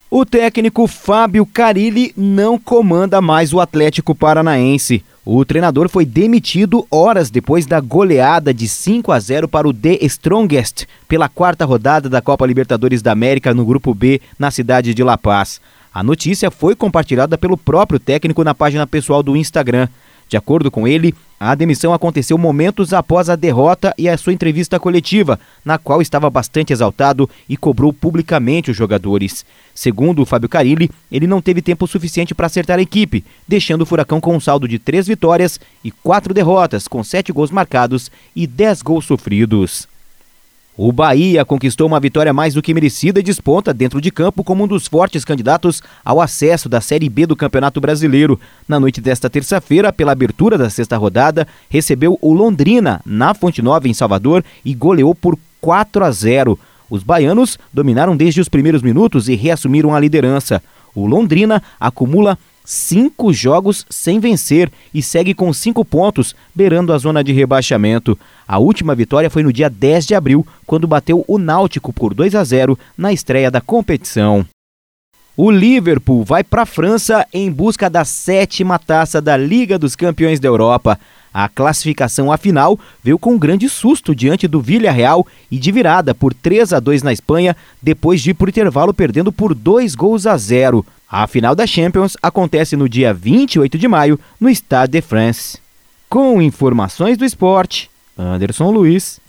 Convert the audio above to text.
O técnico Fábio Carille não comanda mais o Atlético Paranaense. O treinador foi demitido horas depois da goleada de 5-0 para o The Strongest pela 4ª rodada da Copa Libertadores da América no Grupo B na cidade de La Paz. A notícia foi compartilhada pelo próprio técnico na página pessoal do Instagram. De acordo com ele, a demissão aconteceu momentos após a derrota e a sua entrevista coletiva, na qual estava bastante exaltado e cobrou publicamente os jogadores. Segundo o Fábio Carille, ele não teve tempo suficiente para acertar a equipe, deixando o Furacão com um saldo de 3 vitórias e 4 derrotas, com 7 gols marcados e 10 gols sofridos. O Bahia conquistou uma vitória mais do que merecida e desponta dentro de campo como um dos fortes candidatos ao acesso da Série B do Campeonato Brasileiro. Na noite desta terça-feira, pela abertura da 6ª rodada, recebeu o Londrina na Fonte Nova, em Salvador, e goleou por 4-0. Os baianos dominaram desde os primeiros minutos e reassumiram a liderança. O Londrina acumula 5 jogos sem vencer e segue com 5 pontos, beirando a zona de rebaixamento. A última vitória foi no dia 10 de abril, quando bateu o Náutico por 2-0 na estreia da competição. O Liverpool vai para a França em busca da 7ª taça da Liga dos Campeões da Europa. A classificação à final veio com um grande susto diante do Villarreal e de virada por 3-2 na Espanha, depois de ir por intervalo perdendo por 2-0. A final da Champions acontece no dia 28 de maio no Stade de France. Com informações do esporte, Anderson Luiz.